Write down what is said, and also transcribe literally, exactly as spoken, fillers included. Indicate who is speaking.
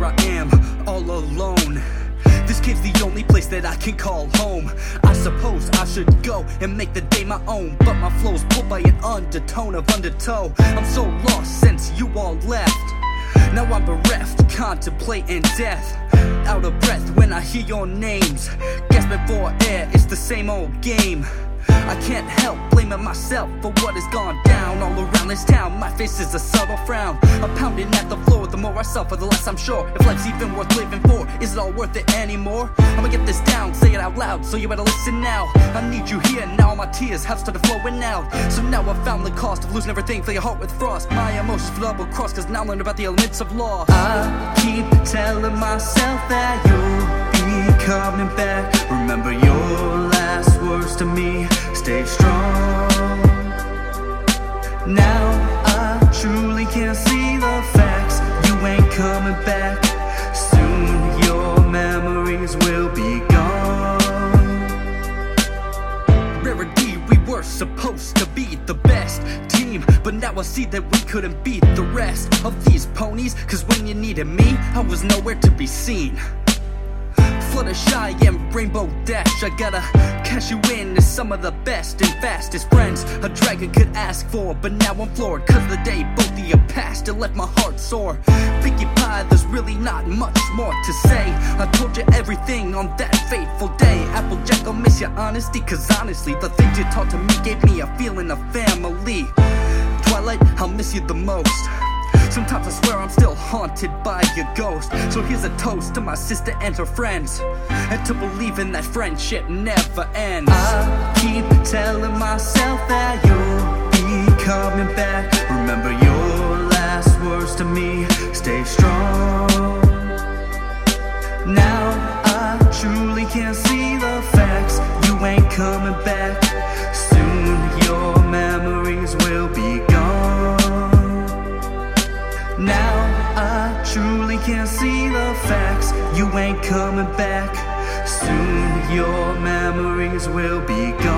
Speaker 1: I am, all alone. This cave's the only place that I can call home. I suppose I should go and make the day my own, but my flow's pulled by an undertone of undertow. I'm so lost since you all left. Now I'm bereft, contemplating death. Out of breath when I hear your names, gasping for air, it's the same old game. I can't help blaming myself for what has gone down all around this town. My face is a subtle frown. I'm pounding at the floor. The more I suffer, the less I'm sure if life's even worth living for. Is it all worth it anymore? I'ma get this down, say it out loud, so you better listen now. I need you here now, my tears have started flowing out. So now I've found the cost of losing everything, fill your heart with frost. My emotions for double cross, cause now I learned about the elements of loss. I keep telling myself that you'll be coming back. Remember your last words to me, stay strong. Now I truly can't see the facts. You ain't coming back. Soon your memories will be gone. Rarity, we were supposed to be the best team, but now I see that we couldn't beat the rest of these ponies. Cause when you needed me, I was nowhere to be seen. Fluttershy and Rainbow Dash, I gotta cash you in as some of the best and fastest friends a dragon could ask for. But now I'm floored, cause the day both of you passed, it left my heart sore. Pinkie Pie, there's really not much more to say. I told you everything on that fateful day. Applejack, I'll miss your honesty, cause honestly the things you taught to me gave me a feeling of family. Twilight, I'll miss you the most. Sometimes I swear I'm still haunted by your ghost. So here's a toast to my sister and her friends, and to believing that friendship never ends. I keep telling myself that you'll be coming back. Remember your last words to me, stay strong. Now I truly can't see the facts. You ain't coming back. Soon your memories will be gone. Now I truly can't see the facts. You ain't coming back. Soon your memories will be gone.